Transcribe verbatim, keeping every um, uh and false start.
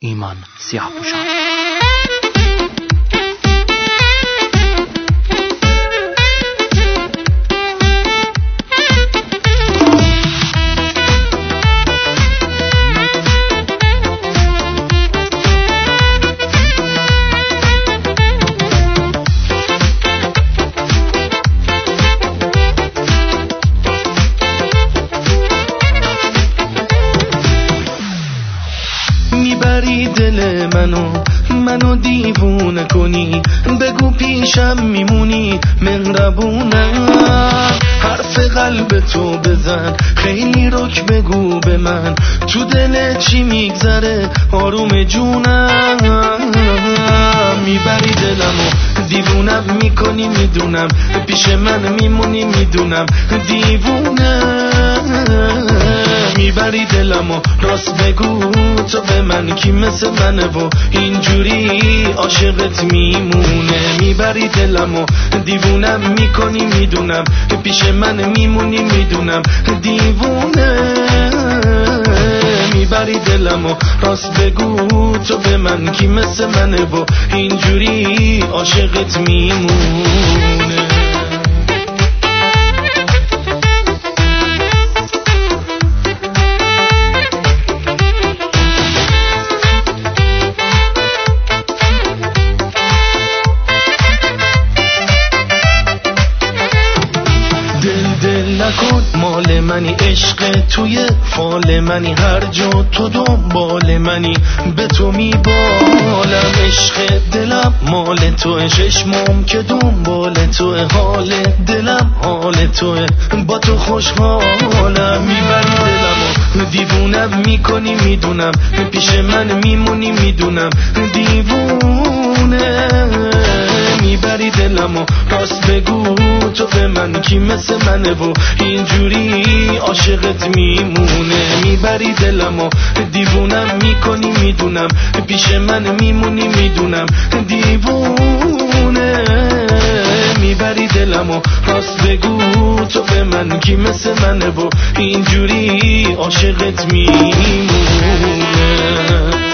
ایمان سیاه‌پوشان. میبری دل منو منو دیوونه کنی، بگو پیشم میمونی مهربونم، حرف قلب تو بزن خیلی رک بگو به من، تو دل چی میگذره آروم جونم. میبری دلمو دیوونم میکنی میدونم، پیش من میمونی میدونم دیوونه. میبری دلمو راست بگو تو به من کی مثل منه و اینجوری عاشقت میمونه. میبری دلمو دیوونم میکنی میدونم، پیش من میمونی میدونم دیوونه. میبری دلمو راست بگو تو به من کی مثل منه و اینجوری عاشقت میمونه. نکن مال منی عشق توی فال منی، هر جا تو دنبال منی به تو میبالم. عشق دلم مال توه، چشمم که دنبال توه، حال دلم حال توه، با تو خوشحالم. میبری دلمو دیوونم میکنی میدونم، پیش من میمونی میدونم دیوونه. میبری دلمو راست بگو تو به من کی مثل منه و اینجوری عاشقت میمونه. میبری دلمو دیوونم میکنی میدونم، پیش من میمونی میدونم دیوونه. میبری دلمو راست بگو تو به من کی مثل منه و اینجوری عاشقت میمونه.